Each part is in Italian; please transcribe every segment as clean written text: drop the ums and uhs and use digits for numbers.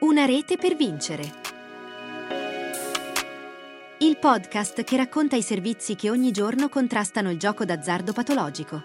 Una rete per vincere. Il podcast che racconta i servizi che ogni giorno contrastano il gioco d'azzardo patologico.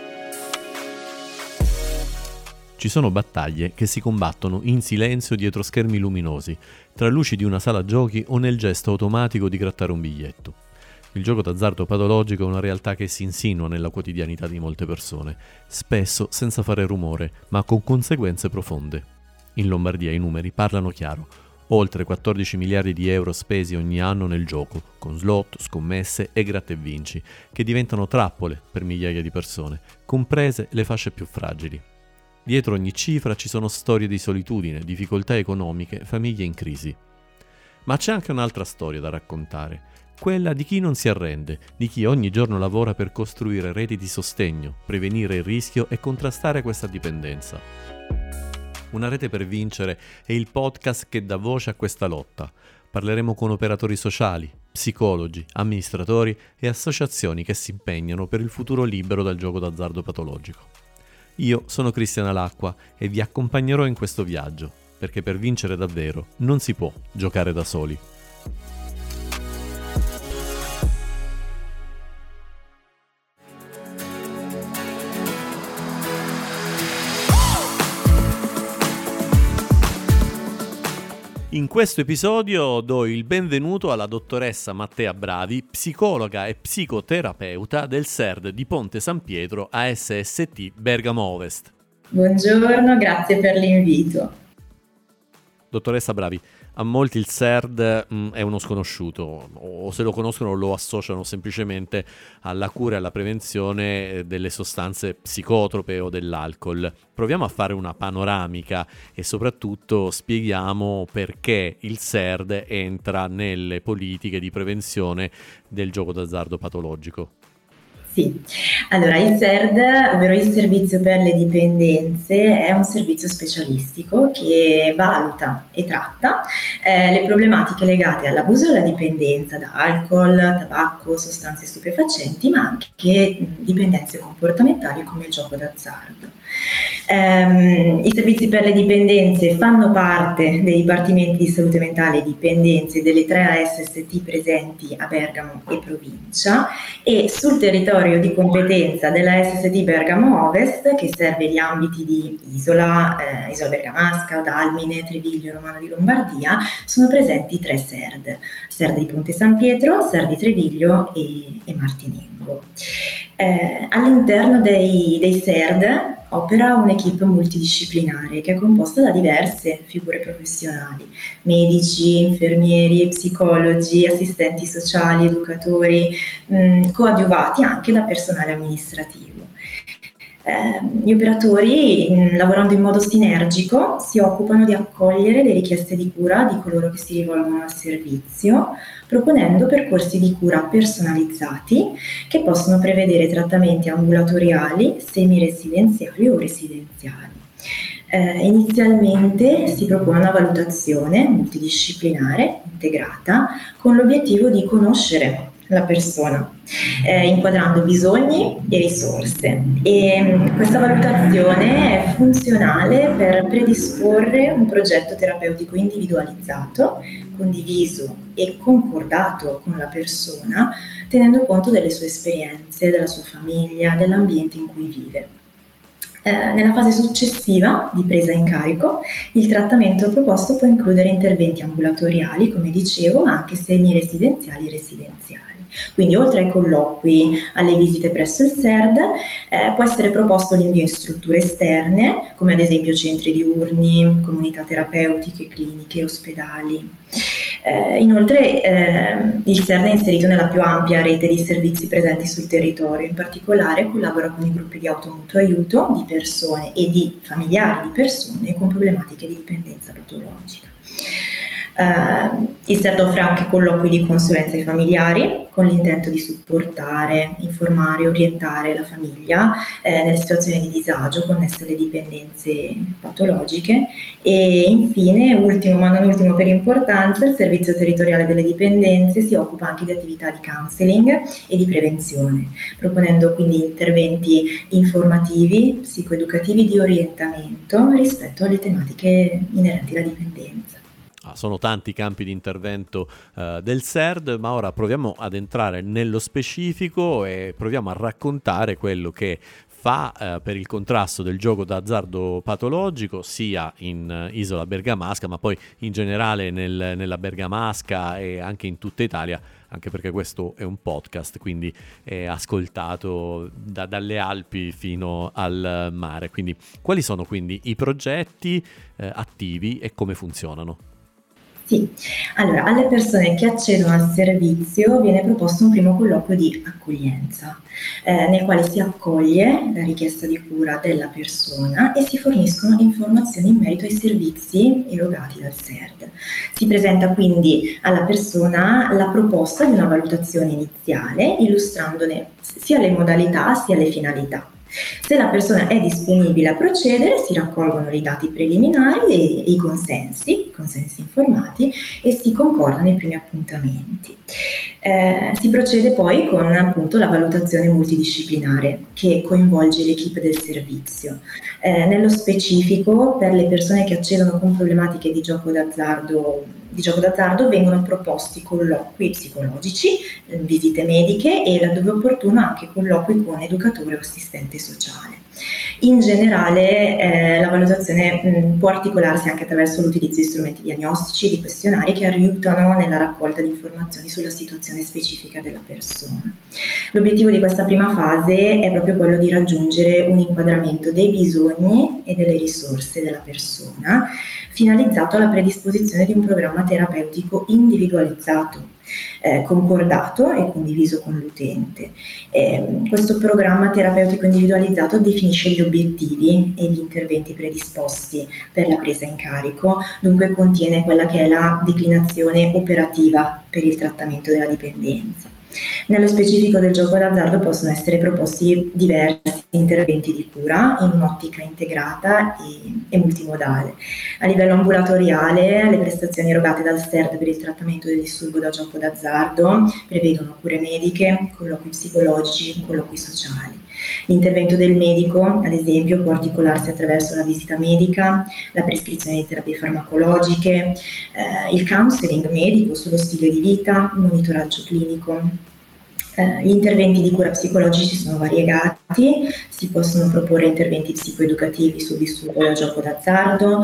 Ci sono battaglie che si combattono in silenzio dietro schermi luminosi, tra luci di una sala giochi o nel gesto automatico di grattare un biglietto. Il gioco d'azzardo patologico è una realtà che si insinua nella quotidianità di molte persone, spesso senza fare rumore, ma con conseguenze profonde. In Lombardia i numeri parlano chiaro. Oltre 14 miliardi di euro spesi ogni anno nel gioco, con slot, scommesse e gratta e vinci, che diventano trappole per migliaia di persone, comprese le fasce più fragili. Dietro ogni cifra ci sono storie di solitudine, difficoltà economiche, famiglie in crisi. Ma c'è anche un'altra storia da raccontare, quella di chi non si arrende, di chi ogni giorno lavora per costruire reti di sostegno, prevenire il rischio e contrastare questa dipendenza. Una rete per vincere è il podcast che dà voce a questa lotta. Parleremo con operatori sociali, psicologi, amministratori e associazioni che si impegnano per il futuro libero dal gioco d'azzardo patologico. Io sono Cristiana Lacqua e vi accompagnerò in questo viaggio, perché per vincere davvero non si può giocare da soli. In questo episodio do il benvenuto alla dottoressa Mattea Bravi, psicologa e psicoterapeuta del SERD di Ponte San Pietro ASST Bergamo Ovest. Buongiorno, grazie per l'invito. Dottoressa Bravi, a molti il SERD è uno sconosciuto, o se lo conoscono lo associano semplicemente alla cura e alla prevenzione delle sostanze psicotrope o dell'alcol. Proviamo a fare una panoramica e soprattutto spieghiamo perché il SERD entra nelle politiche di prevenzione del gioco d'azzardo patologico. Sì, allora il SERD, ovvero il Servizio per le Dipendenze, è un servizio specialistico che valuta e tratta le problematiche legate all'abuso e alla dipendenza da alcol, tabacco, sostanze stupefacenti, ma anche dipendenze comportamentali come il gioco d'azzardo. I servizi per le dipendenze fanno parte dei dipartimenti di salute mentale e dipendenze delle 3 ASST presenti a Bergamo e provincia, e sul territorio di competenza della ASST Bergamo Ovest, che serve gli ambiti di Isola, Isola Bergamasca, Dalmine, Treviglio, Romano di Lombardia, sono presenti 3 SERD: SERD di Ponte San Pietro, SERD di Treviglio e Martinengo. All'interno dei SERD opera un'equipe multidisciplinare che è composta da diverse figure professionali: medici, infermieri, psicologi, assistenti sociali, educatori, coadiuvati anche da personale amministrativo. Gli operatori, lavorando in modo sinergico, si occupano di accogliere le richieste di cura di coloro che si rivolgono al servizio, proponendo percorsi di cura personalizzati che possono prevedere trattamenti ambulatoriali, semiresidenziali o residenziali. Inizialmente si propone una valutazione multidisciplinare integrata con l'obiettivo di conoscere la persona, inquadrando bisogni e risorse, e questa valutazione è funzionale per predisporre un progetto terapeutico individualizzato, condiviso e concordato con la persona, tenendo conto delle sue esperienze, della sua famiglia, dell'ambiente in cui vive. Nella fase successiva di presa in carico, il trattamento proposto può includere interventi ambulatoriali, come dicevo, ma anche semiresidenziali e residenziali. Quindi, oltre ai colloqui, alle visite presso il SERD, può essere proposto l'invio in strutture esterne, come ad esempio centri diurni, comunità terapeutiche, cliniche, ospedali. Inoltre il SERD è inserito nella più ampia rete di servizi presenti sul territorio. In particolare collabora con i gruppi di automutuo aiuto di persone e di familiari di persone con problematiche di dipendenza patologica. Il CERD offre anche colloqui di consulenza ai familiari con l'intento di supportare, informare e orientare la famiglia nelle situazioni di disagio connesse alle dipendenze patologiche. E infine, ultimo ma non ultimo per importanza, il Servizio Territoriale delle Dipendenze si occupa anche di attività di counseling e di prevenzione, proponendo quindi interventi informativi, psicoeducativi di orientamento rispetto alle tematiche inerenti alla dipendenza. Sono tanti i campi di intervento del CERD, ma ora proviamo ad entrare nello specifico e proviamo a raccontare quello che fa per il contrasto del gioco d'azzardo patologico, sia in Isola Bergamasca, ma poi in generale nella Bergamasca e anche in tutta Italia, anche perché questo è un podcast, quindi è ascoltato dalle Alpi fino al mare. Quindi quali sono quindi i progetti attivi e come funzionano? Sì, allora alle persone che accedono al servizio viene proposto un primo colloquio di accoglienza, nel quale si accoglie la richiesta di cura della persona e si forniscono informazioni in merito ai servizi erogati dal CERD. Si presenta quindi alla persona la proposta di una valutazione iniziale, illustrandone sia le modalità sia le finalità. Se la persona è disponibile a procedere, si raccolgono i dati preliminari e i consensi informati e si concordano i primi appuntamenti. Si procede poi con appunto la valutazione multidisciplinare che coinvolge l'equipe del servizio. Nello specifico, per le persone che accedono con problematiche di gioco d'azzardo vengono proposti colloqui psicologici, visite mediche e, laddove opportuno, anche colloqui con educatore o assistente sociale. In generale la valutazione può articolarsi anche attraverso l'utilizzo di strumenti diagnostici e di questionari che aiutano nella raccolta di informazioni sulla situazione specifica della persona. L'obiettivo di questa prima fase è proprio quello di raggiungere un inquadramento dei bisogni e delle risorse della persona, finalizzato alla predisposizione di un programma terapeutico individualizzato, concordato e condiviso con l'utente. Questo programma terapeutico individualizzato definisce gli obiettivi e gli interventi predisposti per la presa in carico, dunque contiene quella che è la declinazione operativa per il trattamento della dipendenza. Nello specifico del gioco d'azzardo possono essere proposti diversi interventi di cura in un'ottica integrata e multimodale. A livello ambulatoriale, le prestazioni erogate dal CERD per il trattamento del disturbo da gioco d'azzardo prevedono cure mediche, colloqui psicologici, colloqui sociali. L'intervento del medico, ad esempio, può articolarsi attraverso la visita medica, la prescrizione di terapie farmacologiche, il counseling medico sullo stile di vita, il monitoraggio clinico. Gli interventi di cura psicologici sono variegati, si possono proporre interventi psicoeducativi sul disturbo da gioco d'azzardo,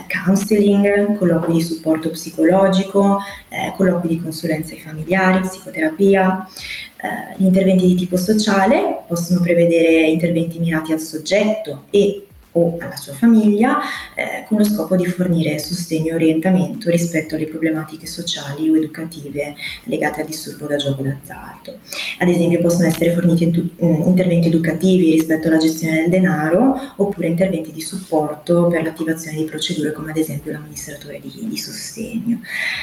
counseling, colloqui di supporto psicologico, colloqui di consulenza ai familiari, psicoterapia. Gli interventi di tipo sociale possono prevedere interventi mirati al soggetto o alla sua famiglia, con lo scopo di fornire sostegno e orientamento rispetto alle problematiche sociali o educative legate al disturbo da gioco d'azzardo. Ad esempio possono essere forniti interventi educativi rispetto alla gestione del denaro, oppure interventi di supporto per l'attivazione di procedure come ad esempio l'amministratore di sostegno.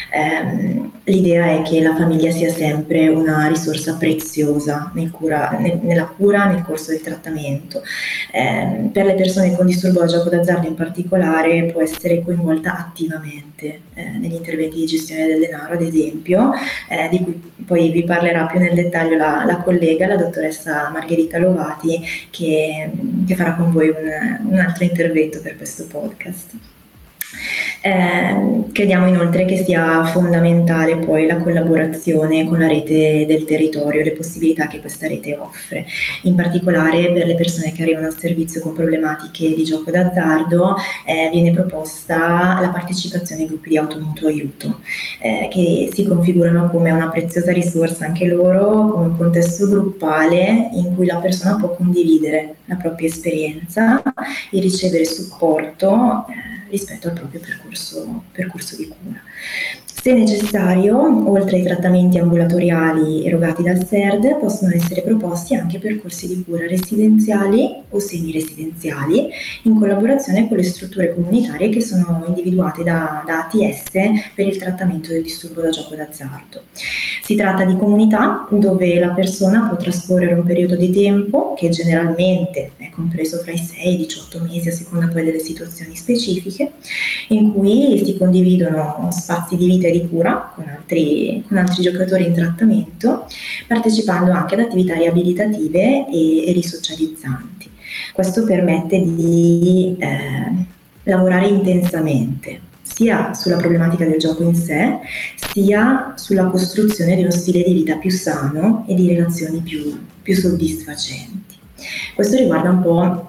L'idea è che la famiglia sia sempre una risorsa preziosa nella cura nel corso del trattamento. Per le persone con disturbo da gioco d'azzardo in particolare può essere coinvolta attivamente negli interventi di gestione del denaro, ad esempio, di cui poi vi parlerà più nel dettaglio la collega, la dottoressa Margherita Lovati, che farà con voi un altro intervento per questo podcast. Crediamo inoltre che sia fondamentale poi la collaborazione con la rete del territorio e le possibilità che questa rete offre. In particolare per le persone che arrivano al servizio con problematiche di gioco d'azzardo viene proposta la partecipazione ai gruppi di automutuo aiuto, che si configurano come una preziosa risorsa anche loro, come un contesto gruppale in cui la persona può condividere la propria esperienza e ricevere supporto rispetto al proprio percorso di cura. Se necessario, oltre ai trattamenti ambulatoriali erogati dal SERD, possono essere proposti anche percorsi di cura residenziali o semiresidenziali in collaborazione con le strutture comunitarie che sono individuate da ATS per il trattamento del disturbo da gioco d'azzardo. Si tratta di comunità dove la persona può trascorrere un periodo di tempo che generalmente è compreso fra i 6 e i 18 mesi a seconda poi delle situazioni specifiche, in cui si condividono spazi di vita e di cura con altri giocatori in trattamento, partecipando anche ad attività riabilitative e risocializzanti. Questo permette di lavorare intensamente sia sulla problematica del gioco in sé, sia sulla costruzione di uno stile di vita più sano e di relazioni più soddisfacenti. Questo riguarda un po'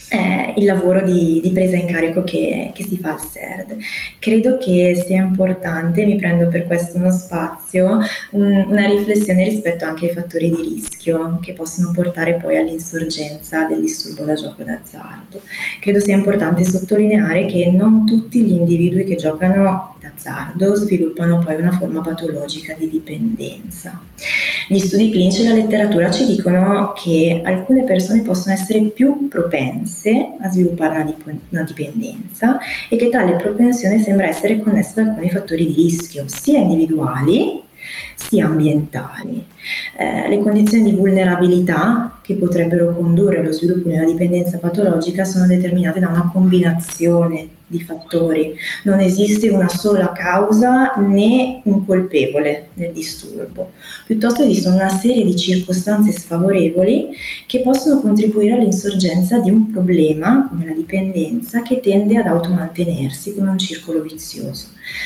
il lavoro di presa in carico che si fa al SERD. Credo che sia importante, mi prendo per questo uno spazio, una riflessione rispetto anche ai fattori di rischio che possono portare poi all'insorgenza del disturbo da gioco d'azzardo. Credo sia importante sottolineare che non tutti gli individui che giocano d'azzardo sviluppano poi una forma patologica di dipendenza. Gli studi clinici e la letteratura ci dicono che alcune persone possono essere più propense a sviluppare una dipendenza e che tale propensione sembra essere connessa ad alcuni fattori di rischio, sia individuali sia ambientali. Le condizioni di vulnerabilità che potrebbero condurre allo sviluppo di una dipendenza patologica sono determinate da una combinazione di fattori. Non esiste una sola causa né un colpevole del disturbo, piuttosto esistono una serie di circostanze sfavorevoli che possono contribuire all'insorgenza di un problema come la dipendenza che tende ad automantenersi come un circolo vizioso.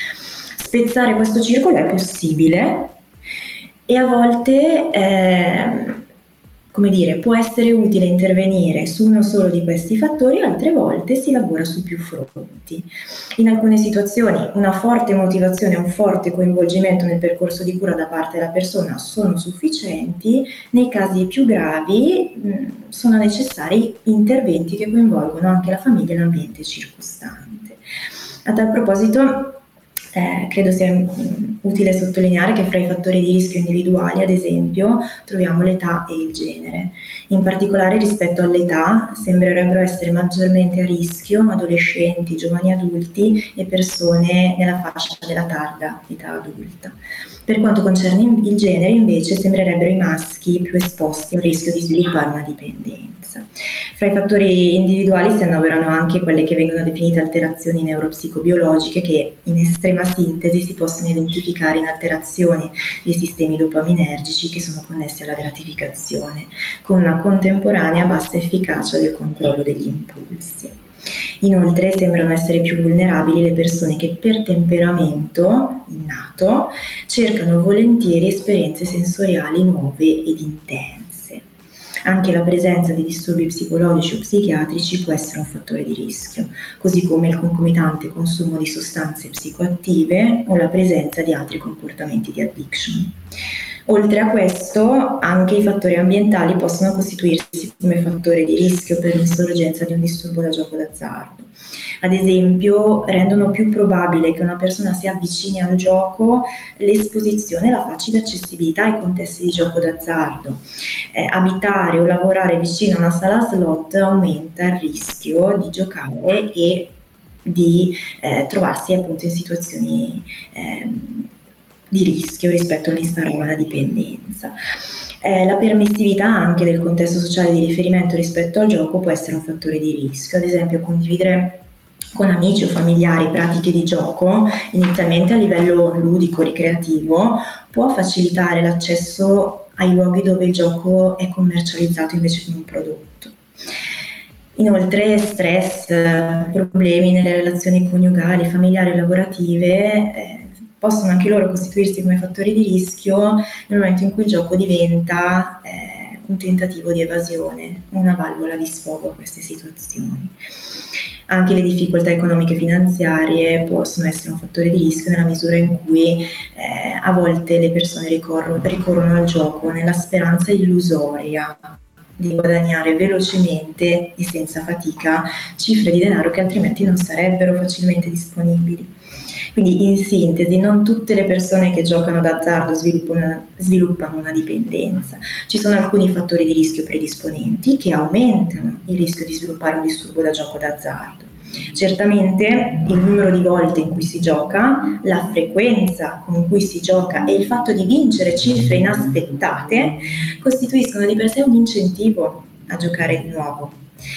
Spezzare questo circolo è possibile e a volte può essere utile intervenire su uno solo di questi fattori, altre volte si lavora su più fronti. In alcune situazioni una forte motivazione e un forte coinvolgimento nel percorso di cura da parte della persona sono sufficienti, nei casi più gravi sono necessari interventi che coinvolgono anche la famiglia e l'ambiente circostante. A tal proposito, credo sia utile sottolineare che fra i fattori di rischio individuali, ad esempio, troviamo l'età e il genere. In particolare rispetto all'età sembrerebbero essere maggiormente a rischio adolescenti, giovani adulti e persone nella fascia della tarda età adulta. Per quanto concerne il genere, invece, sembrerebbero i maschi più esposti al rischio di sviluppare una dipendenza. Fra i fattori individuali si annoverano anche quelle che vengono definite alterazioni neuropsicobiologiche che in estrema sintesi si possono identificare in alterazioni dei sistemi dopaminergici che sono connessi alla gratificazione, con una contemporanea bassa efficacia del controllo degli impulsi. Inoltre sembrano essere più vulnerabili le persone che per temperamento innato cercano volentieri esperienze sensoriali nuove ed intense. Anche la presenza di disturbi psicologici o psichiatrici può essere un fattore di rischio, così come il concomitante consumo di sostanze psicoattive o la presenza di altri comportamenti di addiction. Oltre a questo, anche i fattori ambientali possono costituirsi come fattore di rischio per l'insorgenza di un disturbo da gioco d'azzardo. Ad esempio, rendono più probabile che una persona si avvicini al gioco l'esposizione e la facile accessibilità ai contesti di gioco d'azzardo. Abitare o lavorare vicino a una sala slot aumenta il rischio di giocare e di trovarsi appunto in situazioni di rischio rispetto all'instaurare una dipendenza. La permissività anche del contesto sociale di riferimento rispetto al gioco può essere un fattore di rischio, ad esempio condividere con amici o familiari pratiche di gioco, inizialmente a livello ludico, ricreativo, può facilitare l'accesso ai luoghi dove il gioco è commercializzato invece come un prodotto. Inoltre stress, problemi nelle relazioni coniugali, familiari e lavorative possono anche loro costituirsi come fattori di rischio nel momento in cui il gioco diventa un tentativo di evasione, una valvola di sfogo a queste situazioni. Anche le difficoltà economiche e finanziarie possono essere un fattore di rischio nella misura in cui a volte le persone ricorrono al gioco nella speranza illusoria di guadagnare velocemente e senza fatica cifre di denaro che altrimenti non sarebbero facilmente disponibili. Quindi in sintesi, non tutte le persone che giocano d'azzardo sviluppano una dipendenza. Ci sono alcuni fattori di rischio predisponenti che aumentano il rischio di sviluppare un disturbo da gioco d'azzardo. Certamente il numero di volte in cui si gioca, la frequenza con cui si gioca e il fatto di vincere cifre inaspettate costituiscono di per sé un incentivo a giocare di nuovo.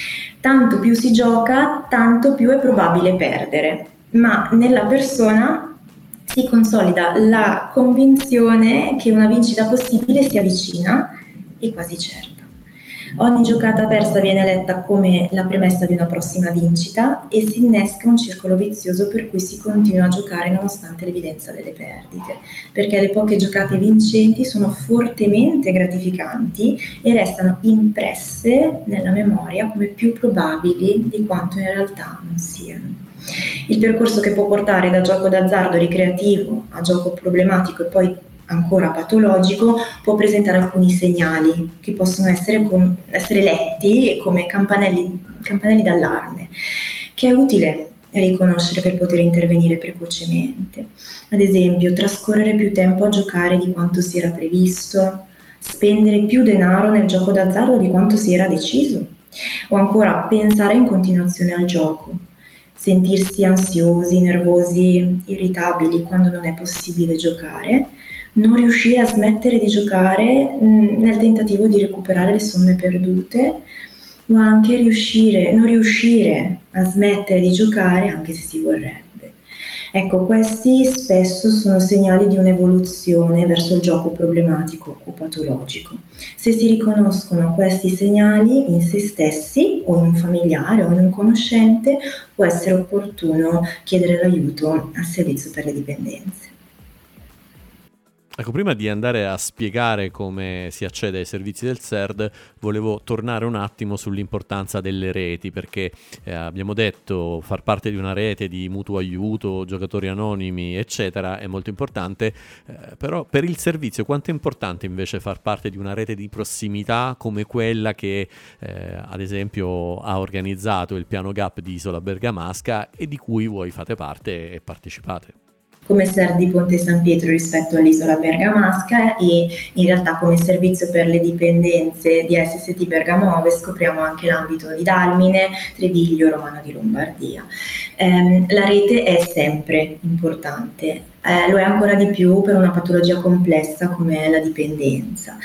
Tanto più si gioca, tanto più è probabile perdere, ma nella persona si consolida la convinzione che una vincita possibile sia vicina e quasi certa. Ogni giocata persa viene letta come la premessa di una prossima vincita e si innesca un circolo vizioso per cui si continua a giocare nonostante l'evidenza delle perdite, perché le poche giocate vincenti sono fortemente gratificanti e restano impresse nella memoria come più probabili di quanto in realtà non siano. Il percorso che può portare da gioco d'azzardo ricreativo a gioco problematico e poi ancora patologico può presentare alcuni segnali che possono essere letti come campanelli d'allarme, che è utile riconoscere per poter intervenire precocemente. Ad esempio, trascorrere più tempo a giocare di quanto si era previsto, spendere più denaro nel gioco d'azzardo di quanto si era deciso, o ancora pensare in continuazione al gioco, sentirsi ansiosi, nervosi, irritabili quando non è possibile giocare, non riuscire a smettere di giocare nel tentativo di recuperare le somme perdute, o anche non riuscire a smettere di giocare anche se si vorrebbe. Ecco, questi spesso sono segnali di un'evoluzione verso il gioco problematico o patologico. Se si riconoscono questi segnali in se stessi o in un familiare o in un conoscente, può essere opportuno chiedere l'aiuto al servizio per le dipendenze. Ecco, prima di andare a spiegare come si accede ai servizi del SERD, volevo tornare un attimo sull'importanza delle reti, perché abbiamo detto far parte di una rete di mutuo aiuto, giocatori anonimi, eccetera, è molto importante, però per il servizio quanto è importante invece far parte di una rete di prossimità come quella che ad esempio ha organizzato il piano GAP di Isola Bergamasca e di cui voi fate parte e partecipate? Come SERD di Ponte San Pietro rispetto all'Isola Bergamasca e in realtà come servizio per le dipendenze di SST Bergamo Ovest scopriamo anche l'ambito di Dalmine, Treviglio, Romano di Lombardia. La rete è sempre importante, lo è ancora di più per una patologia complessa come la dipendenza.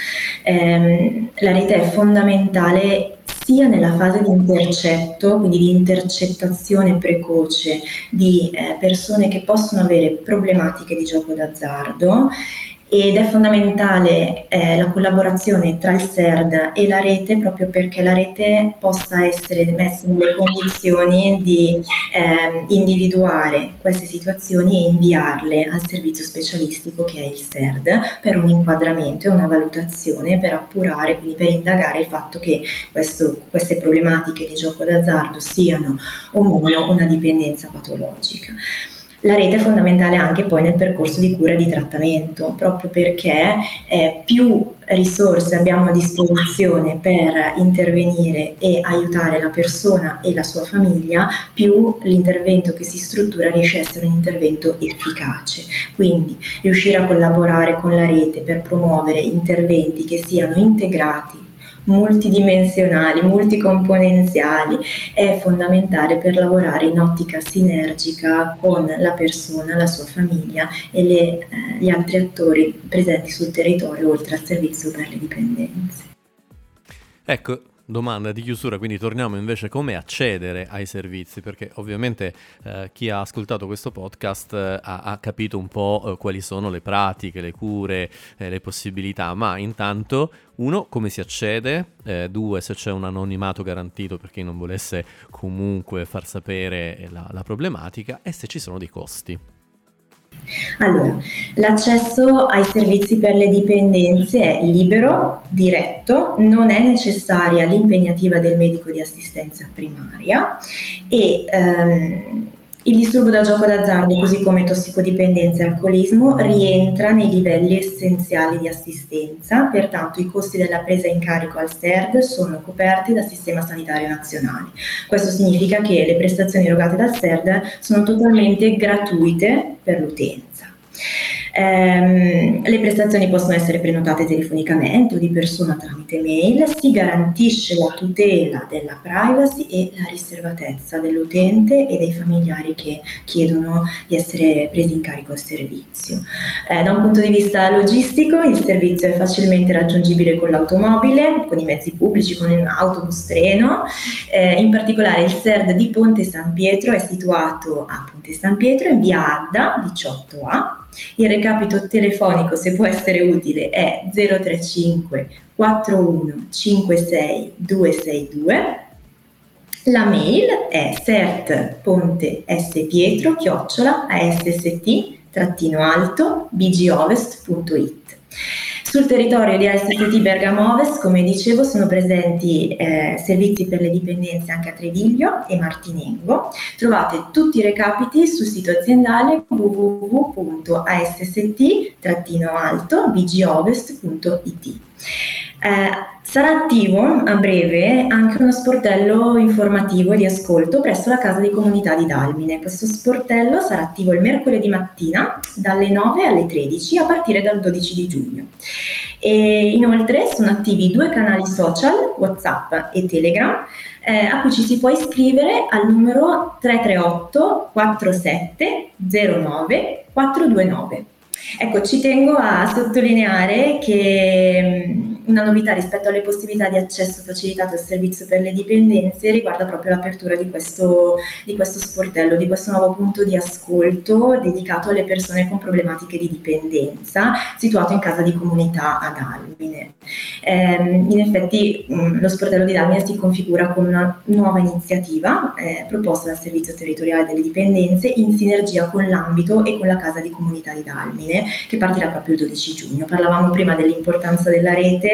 La rete è fondamentale sia nella fase di intercetto, quindi di intercettazione precoce di persone che possono avere problematiche di gioco d'azzardo, ed è fondamentale la collaborazione tra il SERD e la rete proprio perché la rete possa essere messa nelle condizioni di individuare queste situazioni e inviarle al servizio specialistico che è il SERD per un inquadramento e una valutazione per appurare, quindi per indagare il fatto che queste problematiche di gioco d'azzardo siano o meno una dipendenza patologica. La rete è fondamentale anche poi nel percorso di cura e di trattamento, proprio perché più risorse abbiamo a disposizione per intervenire e aiutare la persona e la sua famiglia, più l'intervento che si struttura riesce a essere un intervento efficace. Quindi riuscire a collaborare con la rete per promuovere interventi che siano integrati, multidimensionali, multicomponenziali, è fondamentale per lavorare in ottica sinergica con la persona, la sua famiglia e gli altri attori presenti sul territorio oltre al servizio per le dipendenze. Ecco, domanda di chiusura, quindi torniamo invece come accedere ai servizi, perché ovviamente chi ha ascoltato questo podcast ha capito un po' quali sono le pratiche, le cure, le possibilità, ma intanto uno, come si accede, due, se c'è un anonimato garantito per chi non volesse comunque far sapere la problematica, e se ci sono dei costi. Allora, l'accesso ai servizi per le dipendenze è libero, diretto, non è necessaria l'impegnativa del medico di assistenza primaria e Il disturbo da gioco d'azzardo, così come tossicodipendenza e alcolismo, rientra nei livelli essenziali di assistenza, pertanto i costi della presa in carico al SERD sono coperti dal Sistema Sanitario Nazionale. Questo significa che le prestazioni erogate dal SERD sono totalmente gratuite per l'utenza. Le prestazioni possono essere prenotate telefonicamente o di persona tramite mail. Si garantisce la tutela della privacy e la riservatezza dell'utente e dei familiari che chiedono di essere presi in carico al servizio. Da un punto di vista logistico, il servizio è facilmente raggiungibile con l'automobile, con i mezzi pubblici, con un autobus treno. In particolare il SERD di Ponte San Pietro è situato a Ponte San Pietro in via Adda 18A. Il recapito telefonico, se può essere utile, è 035 41 56 262. La mail è sert.spietro@asst-bgovest.it. Sul territorio di ASST Bergamo Ovest, come dicevo, sono presenti servizi per le dipendenze anche a Treviglio e Martinengo. Trovate tutti i recapiti sul sito aziendale www.asst-bgovest.it. Sarà attivo a breve anche uno sportello informativo di ascolto presso la Casa di Comunità di Dalmine. Questo sportello sarà attivo il mercoledì mattina dalle 9 alle 13 a partire dal 12 di giugno. E inoltre sono attivi 2 canali social, WhatsApp e Telegram, a cui ci si può iscrivere al numero 338 47 09 429. Ecco, ci tengo a sottolineare che una novità rispetto alle possibilità di accesso facilitato al servizio per le dipendenze riguarda proprio l'apertura di questo sportello, di questo nuovo punto di ascolto dedicato alle persone con problematiche di dipendenza, situato in Casa di Comunità a Dalmine. In effetti lo sportello di Dalmine si configura come una nuova iniziativa proposta dal Servizio Territoriale delle Dipendenze in sinergia con l'ambito e con la Casa di Comunità di Dalmine, che partirà proprio il 12 giugno. Parlavamo prima dell'importanza della rete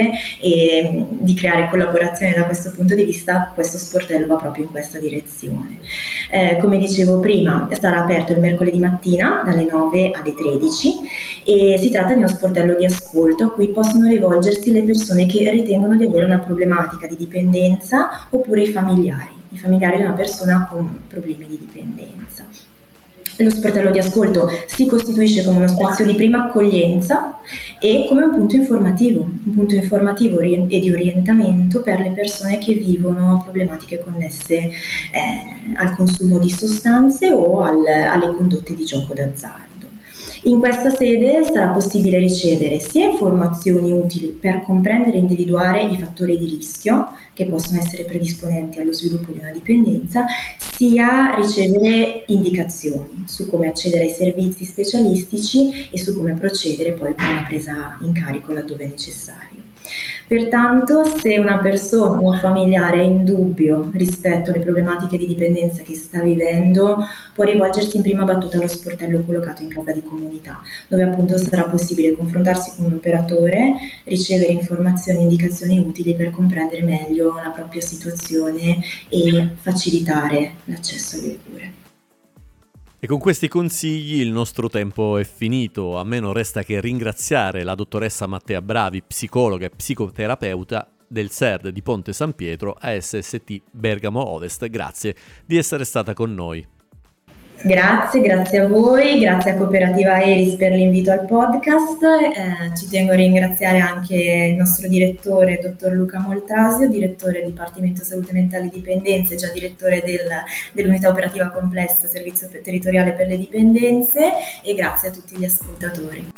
e di creare collaborazione. Da questo punto di vista questo sportello va proprio in questa direzione. Come dicevo prima, sarà aperto il mercoledì mattina dalle 9 alle 13 e si tratta di uno sportello di ascolto a cui possono rivolgersi le persone che ritengono di avere una problematica di dipendenza oppure i familiari di una persona con problemi di dipendenza. Lo sportello di ascolto si costituisce come uno spazio di prima accoglienza e come un punto informativo e di orientamento per le persone che vivono problematiche connesse al consumo di sostanze o alle condotte di gioco d'azzardo. In questa sede sarà possibile ricevere sia informazioni utili per comprendere e individuare i fattori di rischio che possono essere predisponenti allo sviluppo di una dipendenza, sia ricevere indicazioni su come accedere ai servizi specialistici e su come procedere poi con una presa in carico laddove è necessario. Pertanto, se una persona o un familiare è in dubbio rispetto alle problematiche di dipendenza che sta vivendo, può rivolgersi in prima battuta allo sportello collocato in Casa di Comunità, dove appunto sarà possibile confrontarsi con un operatore, ricevere informazioni e indicazioni utili per comprendere meglio la propria situazione e facilitare l'accesso alle cure. E con questi consigli il nostro tempo è finito. A me non resta che ringraziare la dottoressa Mattea Bravi, psicologa e psicoterapeuta del SERD di Ponte San Pietro ASST Bergamo Ovest. Grazie di essere stata con noi. Grazie a voi, grazie a Cooperativa Aeris per l'invito al podcast. Ci tengo a ringraziare anche il nostro direttore, dottor Luca Moltrasio, direttore del Dipartimento Salute Mentale e Dipendenze, già direttore dell'Unità Operativa Complessa Servizio Territoriale per le Dipendenze, e grazie a tutti gli ascoltatori.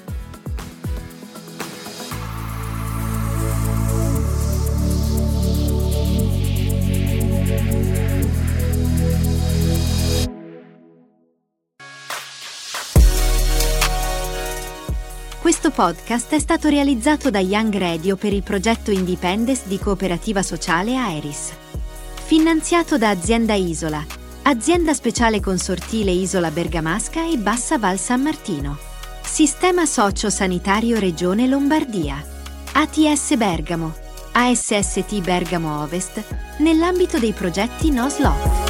Questo podcast è stato realizzato da Young Radio per il progetto Indipendence di Cooperativa Sociale Aeris. Finanziato da Azienda Isola, Azienda Speciale Consortile Isola Bergamasca e Bassa Val San Martino. Sistema Socio-Sanitario Regione Lombardia. ATS Bergamo. ASST Bergamo Ovest, nell'ambito dei progetti No Slot.